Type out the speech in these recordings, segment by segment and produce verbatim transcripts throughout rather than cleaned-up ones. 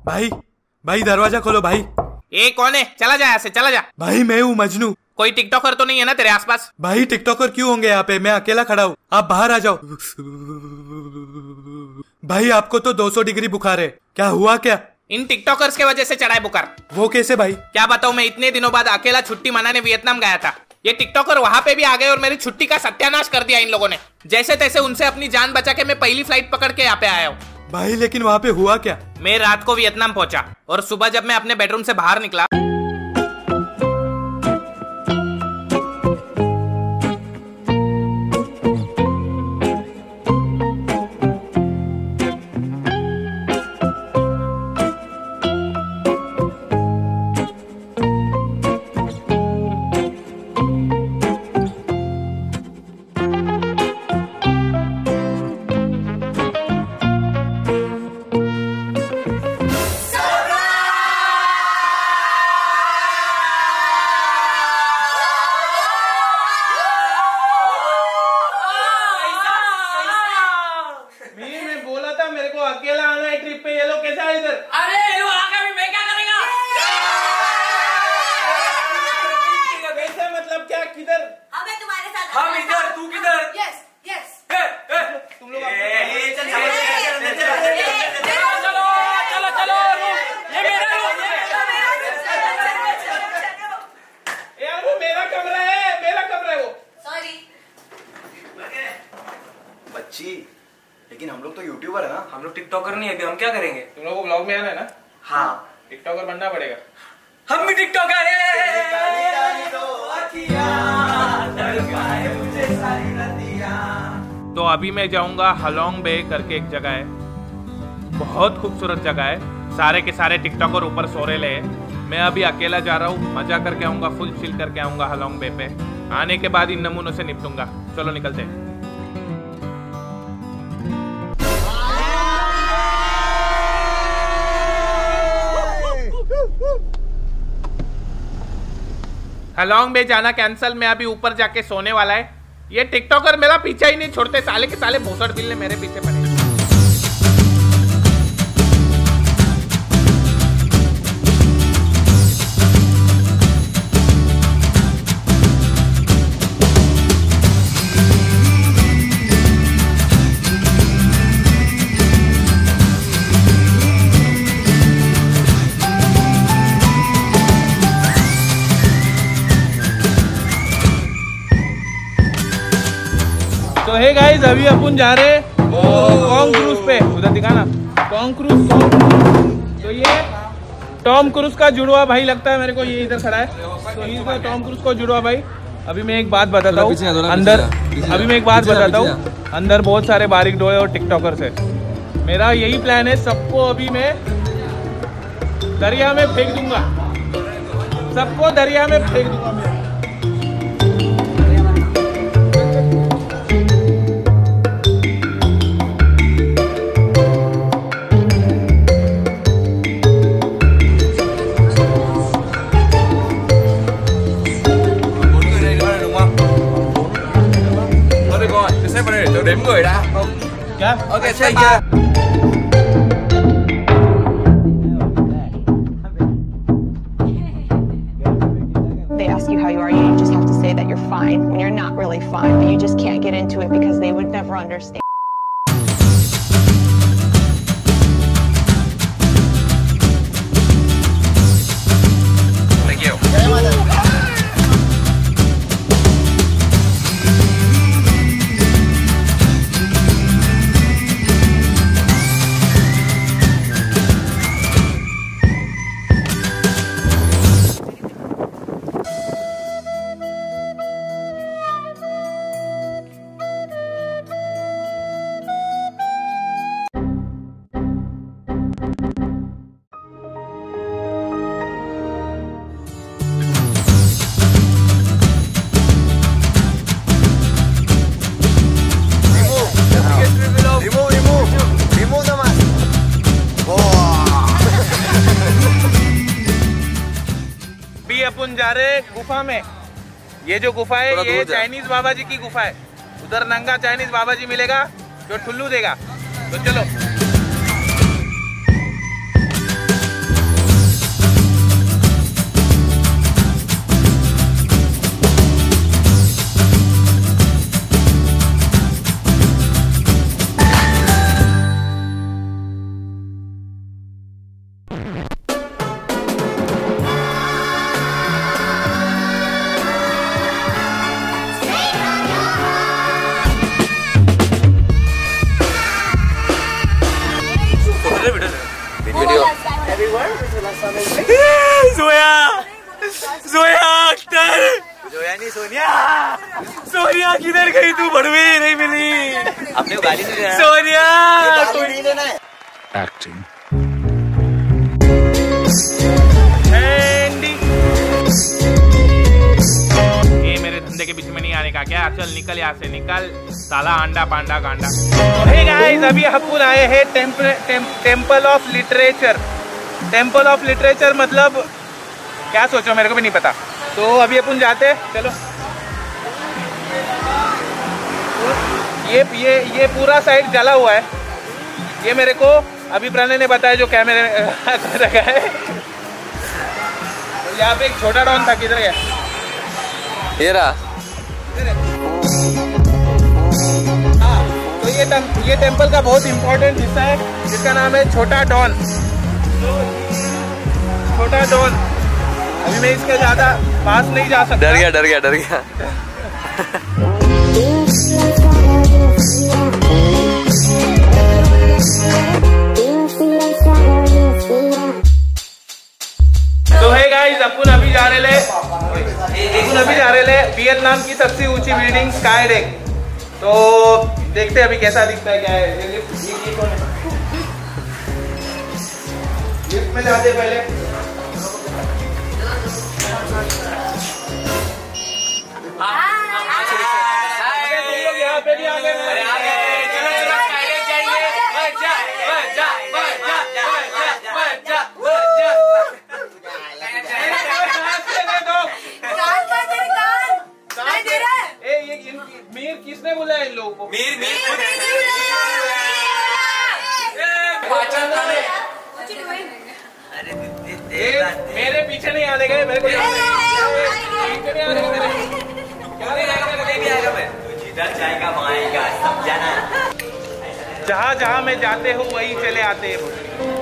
भाई भाई दरवाजा खोलो भाई। ए कौन है? चला जा यहाँ से, चला जा। भाई मैं हूँ मजनू। कोई टिकटॉकर तो नहीं है ना तेरे आसपास? भाई टिकटॉकर क्यों होंगे यहाँ पे, मैं अकेला खड़ा हूँ, आप बाहर आ जाओ। भाई आपको तो दो सौ डिग्री बुखार है, क्या हुआ क्या? इन टिकटॉकर्स के वजह से चढ़ाए बुखार। वो कैसे भाई? क्या बताऊं, मैं इतने दिनों बाद अकेला छुट्टी मनाने वियतनाम गया था। ये टिकटॉकर वहां पे भी आ गए और मेरी छुट्टी का सत्यानाश कर दिया इन लोगों ने। जैसे तैसे उनसे अपनी जान बचा के मैं पहली फ्लाइट पकड़ के यहाँ पे आया हूँ। भाई लेकिन वहाँ पे हुआ क्या? मैं रात को वियतनाम पहुंचा और सुबह जब मैं अपने बेडरूम से बाहर निकला मेरे को अकेला आना है ट्रिप पे, ये लोग कैसा है इधर? अरे ये लोग आगे भी मैं क्या करेगा? कैसे मतलब क्या, किधर? हमें तुम्हारे साथ हम इधर, तू किधर? यस यस तुम लोग चलो चलो चलो, ये मेरा रूम है। यार वो मेरा कमरा है, मेरा कमरा है वो। सॉरी बच्ची, लेकिन हम लोग तो यूट्यूबर है ना। हम लोग टिकटॉकर नहीं है, अभी हम क्या करेंगे? तुम लोगों को ब्लॉग में आना है ना? हाँ, टिकटॉकर बनना पड़ेगा। हम भी टिकटॉकर हैं। तो अभी मैं जाऊंगा हलोंग बे करके एक जगह है, बहुत खूबसूरत जगह है। सारे के सारे टिकटॉकर ऊपर सो रहे हैं, मैं अभी अकेला जा रहा हूँ, मजा करके आऊंगा, फुल चिल करके आऊंगा हलोंग बे पे। आने के बाद इन नमूनों से निपटूंगा। चलो निकलते हैं। हलोंग बे जाना कैंसल, मैं अभी ऊपर जाके सोने वाला है। ये टिकटॉकर मेरा पीछा ही नहीं छोड़ते, साले के साले भोसड़ बिल्ले मेरे पीछे पड़े। तो हे गाइस, अभी अपन जा रहे हैं टॉम क्रूज पे, उधर दिखाना टॉम क्रूज। तो ये टॉम क्रूज का जुड़वा भाई लगता है मेरे को, ये इधर खड़ा है। तो ये टॉम क्रूज को जुड़वा भाई। अभी मैं एक बात बताता हूँ अंदर, अभी मैं एक बात बताता हूँ अंदर बहुत सारे बारीक डोए और टिकटॉकर्स है। मेरा यही प्लान है, सबको अभी मैं दरिया में फेंक दूंगा, सबको दरिया में फेंक दूंगा मैं। đếm người đã không? Dạ. Ok, take care. They ask you how you are, you just have to say that you're fine when you're not really fine, but you just can't get into it because they would never understand. Thank you. अपन जा रहे गुफा में। ये जो गुफा है ये Chinese बाबा जी की गुफा है। उधर नंगा चाइनीज बाबा जी मिलेगा जो ठुल्लू देगा। तो चलो। वीडियो जोया जोया अख्तर जोया नहीं सोनिया सोनिया किधर गई तू? बड़वी नहीं मिली। आपने गाली नहीं देना। सोनिया नहीं देना है। एक्टिंग ये मेरे धंधे के बीच में नहीं आने का क्या? चल निकल यहाँ से, निकल साला अंडा पांडा गांडा। तो हे गाइस, अभी अपन आए हैं temple of literature. Temple of literature मतलब क्या सोचो, मेरे को भी नहीं पता। तो अभी अपन जाते हैं, चलो। ये ये ये पूरा साइड जला हुआ है, ये मेरे को अभी प्रणय ने बताया जो कैमरे में रखा है। तो यहाँ पे एक छोटा डॉन था, किधर गया? ये रहा। हाँ, तो ये टेम, ये टेम्पल का बहुत इंपॉर्टेंट हिस्सा है जिसका नाम है छोटा डॉन। छोटा डॉन। अभी मैं इसके ज्यादा पास नहीं जा सकता। डर गया डर गया डर गया। तो है गाइस, अपन अभी जा रहे ले अपन अभी जा रहे ले वियतनाम की सबसे ऊंची बिल्डिंग स्काई डेक। तो देखते हैं अभी कैसा दिखता है, क्या है। ये लिफ्ट, ये, ये कौन है? लिफ्ट में जाते पहले। यहाँ पे भी आ गए। मीर किसने बुलाया इन लोगों को? मीर मीर मेरे पीछे नहीं आने गए, मेरे को पीछे नहीं आने गए मेरे। क्या नहीं आएगा मैं? तू जिधर जाएगा वहाँ आएगा, समझा ना? जहाँ जहाँ मैं जाते हूँ वही चले आते हैं।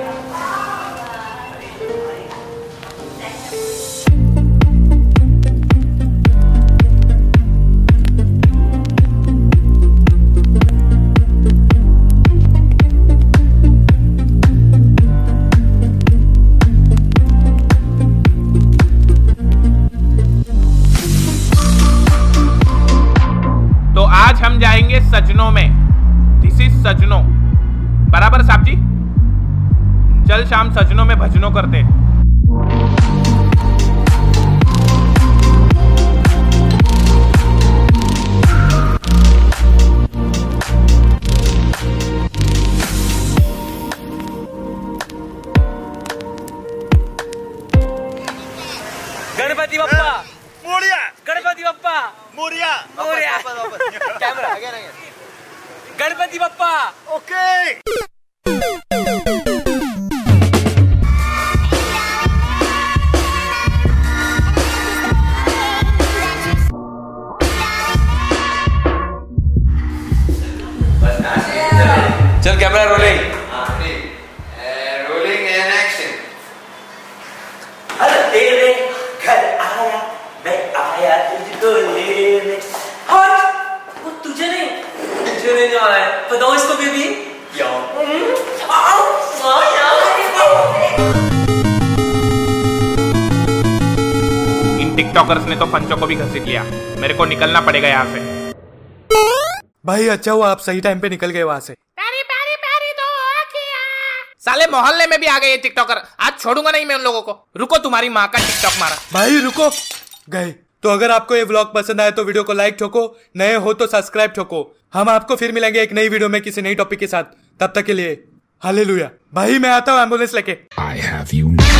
हम जाएंगे सजनों में। दिस इज सजनों, बराबर साहब जी? चल शाम सजनों में भजनों करते। गणपति बप्पा मोरिया गणपति बप्पा मोरिया मोरिया। कैमरा गणपति बप्पा। ओके। चल camera rolling. Rolling and action. अरे तेरे घर आया मैं आया तुझको लेने। हट, वो तुझे नहीं तुझे नहीं जाना है, बताओ इसको बेबी। क्यों? इन टिकटॉकर्स ने तो पंचों को भी घसीट लिया, मेरे को निकलना पड़ेगा यहाँ से। भाई अच्छा हुआ आप सही टाइम पे निकल गए वहाँ से। प्यारी प्यारी प्यारी दो आँखियाँ। साले मोहल्ले में भी आ गए ये टिकटॉकर, आज छोड़ूंगा नहीं मैं उन लोगों को। रुको, तुम्हारी माँ का टिकटॉक मारा। भाई रुको गए। तो अगर आपको ये व्लॉग पसंद आए तो वीडियो को लाइक ठोको, नए हो तो सब्सक्राइब ठोको। हम आपको फिर मिलेंगे एक नई वीडियो में किसी नई टॉपिक के साथ। तब तक के लिए हालेलुया। भाई मैं आता हूँ एम्बुलेंस लेके। I have you now.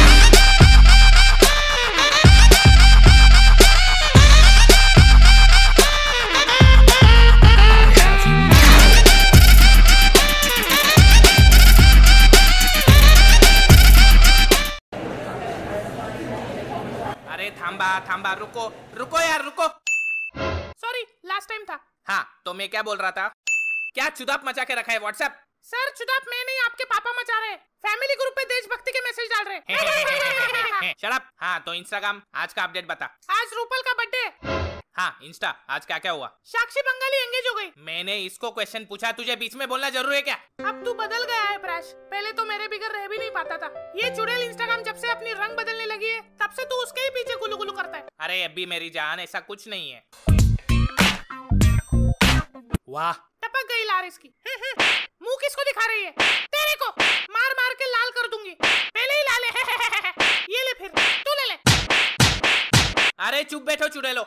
अरे थांबा थांबा, रुको रुको यार रुको। सॉरी, लास्ट टाइम था। हाँ तो मैं क्या बोल रहा था, क्या चुदाप मचा के रखा है व्हाट्सएप? सर चुदाप मैं नहीं, आपके पापा मचा रहे हैं। फैमिली ग्रुप पे देशभक्ति के मैसेज डाल रहे हैं। Shut up. हाँ तो इंस्टाग्राम, आज का अपडेट बता। आज रूपल का बर्थडे। हाँ इंस्टा, आज क्या क्या हुआ? साक्षी बंगाली एंगेज हो गई। मैंने इसको क्वेश्चन पूछा, तुझे बीच में बोलना जरूरी है क्या? अब तू बदल गया है प्राश, पहले तो मेरे बिगर रह भी नहीं पाता था। ये चुड़ैल इंस्टाग्राम जब से अपनी रंग बदलने लगी है तब से तू उसके ही पीछे गुलू गुलू करता है। अरे अभी मेरी जान, ऐसा कुछ नहीं है। वाह, टपक गई लार इसकी। मुंह किसको दिखा रही है? तेरे को मार मार के लाल कर दूंगी। पहले ही लाल है। ये ले, फिर तू ले ले। अरे चुप बैठो चुड़ैलो।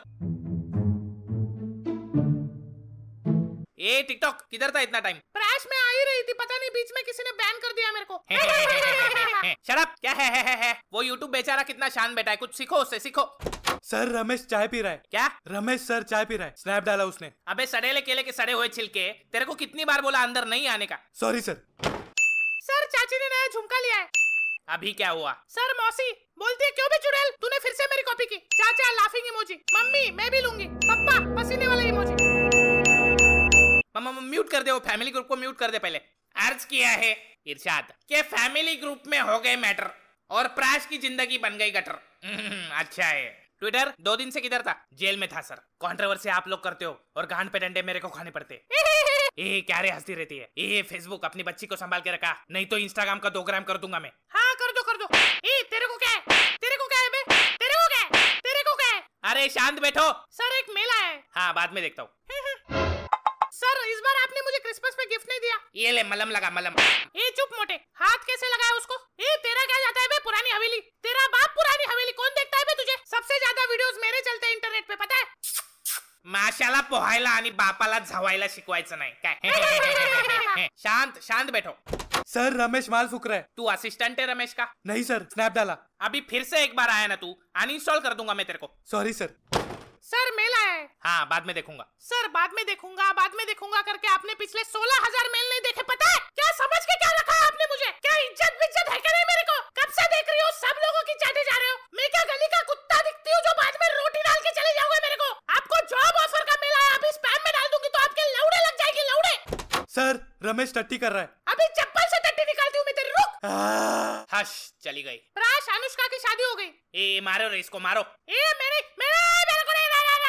ए टिकटॉक किधर था इतना टाइम? प्राश में आ ही रही थी, पता नहीं बीच में किसी ने बैन कर दिया मेरे को। Shut up. क्या है, है, है, है? वो यूट्यूब बेचारा कितना शान बैठा है, कुछ सीखो उससे, सीखो। सर रमेश चाय पी रहा है। क्या? रमेश सर चाय पी रहा है, स्नैप डाला उसने। अबे सड़ेले केले के सड़े हुए छिलके, तेरे को कितनी बार बोला अंदर नहीं आने का? Sorry sir. सर चाची ने नया झुमका लिया है। अभी क्या हुआ? सर मौसी बोलती है क्यों भी चुड़ैल, तूने फिर से मेरी कॉपी की। चाचा लाफिंग इमोजी, मम्मी मैं भी लूंगी, पप्पा पसीने वाला इमोजी। मम्मा म्यूट कर दे, वो फैमिली ग्रुप को म्यूट कर दे। पहले अर्ज किया है इरशाद के फैमिली ग्रुप में हो गए मैटर और प्राश की जिंदगी बन गई गटर। अच्छा है। ट्विटर दो दिन से किधर था? जेल में था सर। कंट्रोवर्सी आप लोग करते हो और गांड पे डंडे मेरे को खाने पड़ते। ए क्या रे हंसती रहती है? ए फेसबुक अपनी बच्ची को संभाल के रखा, नहीं तो इंस्टाग्राम का दो ग्राम कर दूंगा मैं। हाँ कर दो कर दो। ए तेरे को क्या है? तेरे को क्या है बे? तेरे को क्या है? तेरे को क्या है? अरे शांत बैठो सर, एक मेला है। हाँ बाद में देखता हूँ। सर इस बार आपने मुझे क्रिसमस पे गिफ्ट नहीं दिया। ये ले मलम लगा, मलम। ए चुप मोटे, हाथ कैसे लगाया उसको? ए तेरा क्या जाता है बे पुरानी हवेली? तेरा बाप पुरानी हवेली, कौन देखता है बे तुझे? सबसे ज्यादा वीडियोस मेरे चलते हैं इंटरनेट पे, पता है? माशाला पोहायला आणि बापाला झवायला शिकवायचं नाही काय? शांत शांत बैठो। सर रमेश माल फूक रहा है। तू असिस्टेंट है रमेश का? नहीं सर, स्नैप डाला। अभी फिर से एक बार आया ना तू, अनइंस्टॉल कर दूंगा मैं तेरे को। Sorry sir. सर मेल आया है। हाँ बाद में देखूंगा। सर बाद में देखूंगा, बाद में देखूंगा करके आपने पिछले सोलह हजार मेल नहीं देखे, पता है? क्या समझ के क्या रखा है आपने मुझे? क्या इज्जत विज्जत है क्या नहीं मेरे को? कब से देख रही हो, सब लोगों की चाटे जा रहे हो। मैं क्या गली का कुत्ता दिखती हूँ जो बाद में रोटी डाल के चले जाओगे मेरे को? आपको जॉब ऑफर का मेल आया, अभी स्पैम में डाल दूंगी तो आपके लौड़े लग जाएगी, लौड़े। सर रमेश टट्टी कर रहा है। अभी चप्पल से टट्टी निकालती हूँ मैं तेरी, रुक। हश, चली गई। प्राश अनुष्का की शादी हो गई। ए मारो रे इसको, मारो। ए मेरे मेरे मेरे को नहीं।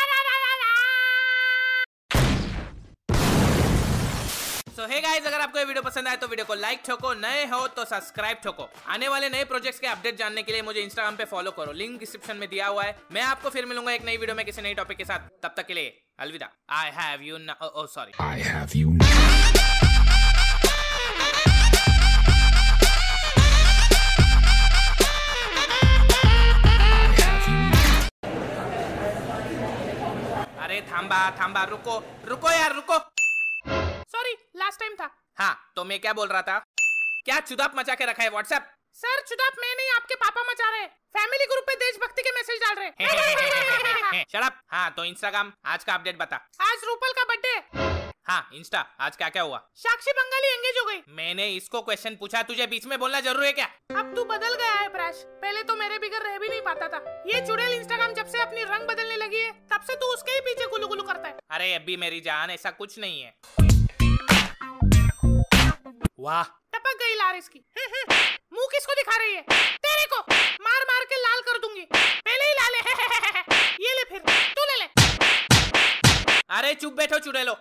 सो हे गाइस, अगर आपको ये वीडियो पसंद आए तो वीडियो को लाइक ठोको, नए हो तो सब्सक्राइब ठोको। आने वाले नए प्रोजेक्ट्स के अपडेट जानने के लिए मुझे इंस्टाग्राम पे फॉलो करो, लिंक डिस्क्रिप्शन में दिया हुआ है। मैं आपको फिर मिलूंगा एक नई वीडियो में किसी नई टॉपिक के साथ, तब तक के लिए अलविदा। I have you oh sorry I have you अरे थांबा थांबा, रुको रुको यार रुको। सॉरी लास्ट टाइम था। हाँ तो मैं क्या बोल रहा था? क्या चुदाप मचा के रखा है व्हाट्सएप? सर चुदाप मैं नहीं, आपके पापा मचा रहे हैं। फैमिली ग्रुप पे देशभक्ति के मैसेज डाल रहे हैं। Shut up. हाँ तो इंस्टाग्राम आज का अपडेट बता। आज रूपल का बर्थडे। हाँ इंस्टा, आज क्या क्या हुआ? साक्षी बंगाली एंगेज हो गई। मैंने इसको क्वेश्चन पूछा, तुझे बीच में बोलना जरूरी है क्या? अब तू बदल गया है प्राश, पहले तो मेरे बिगर रह भी नहीं पाता था। ये चुड़ैल इंस्टाग्राम जब से अपनी रंग बदलने लगी है तब से तू उसके ही पीछे गुलू गुलू करता है। अरे अभी मेरी जान, ऐसा कुछ नहीं है। वाह, टपक गई लार इसकी। मुंह किसको दिखा रही है? तेरे को मार मार के लाल कर दूंगी। पहले ही लाल है। ये ले, फिर तू ले ले। अरे चुप बैठो चुड़ैलो।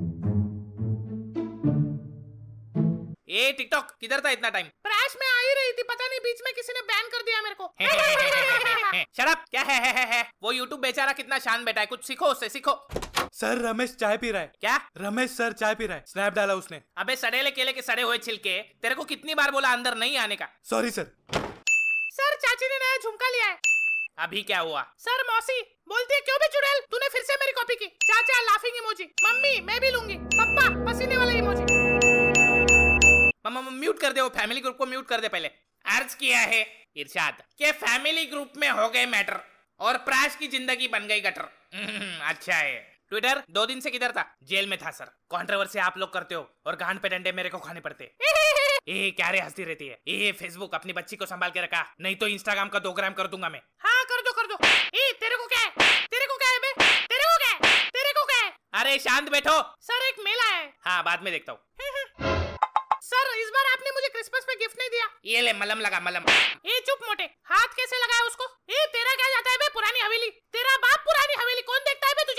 ए टिकटॉक किधर था इतना टाइम? प्राश में आ ही रही थी, पता नहीं बीच में किसी ने बैन कर दिया मेरे को। Shut up. क्या है, है, है, है? वो यूट्यूब बेचारा कितना शान बैठा है, कुछ सीखो उससे, सीखो। सर रमेश चाय पी रहा है। क्या? रमेश सर चाय पी रहा है, स्नैप डाला उसने। अबे सड़ेले केले के सड़े हुए छिलके, तेरे को कितनी बार बोला अंदर नहीं आने का? Sorry sir. सर चाची ने नया झुमका लिया है। अभी क्या हुआ? सर मौसी बोलती है क्यों भी चुड़ैल, तूने फिर से मेरी कॉपी की। चाचा लाफिंग इमोजी, मम्मी मैं भी लूंगी, पप्पा पसीने वाला इमोजी। मम्मा म्यूट कर दे, वो फैमिली ग्रुप को म्यूट कर दे। पहले अर्ज किया है इरशाद के फैमिली ग्रुप में हो गए मैटर और प्राश की जिंदगी बन गई गटर। अच्छा है। ट्विटर दो दिन से किधर था? जेल में था सर। कंट्रोवर्सी आप लोग करते हो और गांड पे डंडे मेरे को खाने पड़ते। ए क्या रे हंसती रहती है? ए फेसबुक अपनी बच्ची को संभाल के रखा, नहीं तो इंस्टाग्राम का दो ग्राम कर दूंगा मैं। हाँ कर दो कर दो। ए तेरे को क्या है? तेरे को क्या है बे? तेरे को क्या है? तेरे को क्या है? अरे शांत बैठो। सर एक मेल आया है। हाँ बाद में देखता हूँ। सर इस बार आपने मुझे क्रिसमस पे गिफ्ट नहीं दिया। ये ले मलम लगा, मलम। ए चुप मोटे, हाथ कैसे लगाया उसको? ए तेरा क्या जाता है बे पुरानी हवेली? तेरा बाप पुरानी हवेली, कौन देखता है बे तुझे?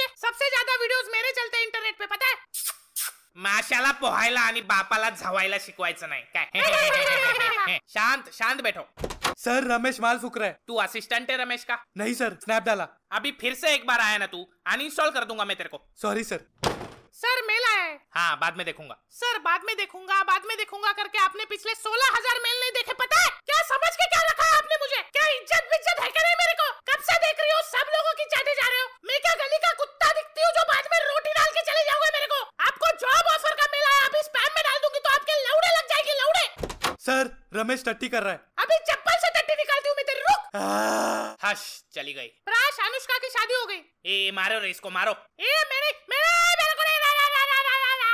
माशाला पोहायला आणि बापाला झवायला शिकवायचं नाही काय. शांत शांत बैठो. सर रमेश माल फूक रहा है. तू असिस्टेंट है रमेश का? नहीं सर, स्नैप डाला. अभी फिर से एक बार आया ना तू, अनइंस्टॉल कर दूंगा मैं तेरे को. Sorry sir. सर मेल आया है. हाँ बाद में देखूंगा. सर बाद में देखूंगा बाद में देखूंगा करके आपने पिछले सोलह हजार मेल नहीं देखे, पता है? क्या समझ के क्या रखा है आपने मुझे? क्या इज्जत विज्जत है क्या नहीं मेरे को? कब से देख रही हो, सब लोगों की चाटे जा रहे हो. मैं क्या गली का कुत्ता दिखती हूँ जो बाद में रोटी डाल के चले जाओगे मेरे को? आपको जॉब ऑफर का मेल आया, अभी स्पैम में डाल दूंगी तो आपके लौड़े लग जाएगी, लौड़े. सर रमेश टट्टी कर रहा है. अभी चप्पल से टट्टी निकालती हूँ मैं तेरी, रुक. हश चली गई. प्राश अनुष्का की शादी हो गई. ए मारो रे इसको, मारो. ए मेरे मेरे मेरे को नहीं, ला, ला, ला, ला, ला, ला.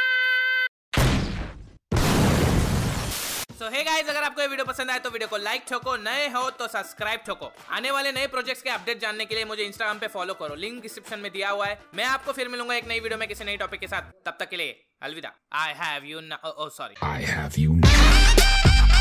So hey guys, अगर आपको ये वीडियो पसंद आए तो वीडियो को लाइक ठोको, नए हो तो सब्सक्राइब ठोको. आने वाले नए प्रोजेक्ट्स के अपडेट जानने के लिए मुझे इंस्टाग्राम पे फॉलो करो, लिंक डिस्क्रिप्शन में दिया हुआ है. मैं आपको फिर मिलूंगा एक नई वीडियो में किसी नई टॉपिक के साथ. तब तक के लिए अलविदा. I have you, oh sorry, I have you now.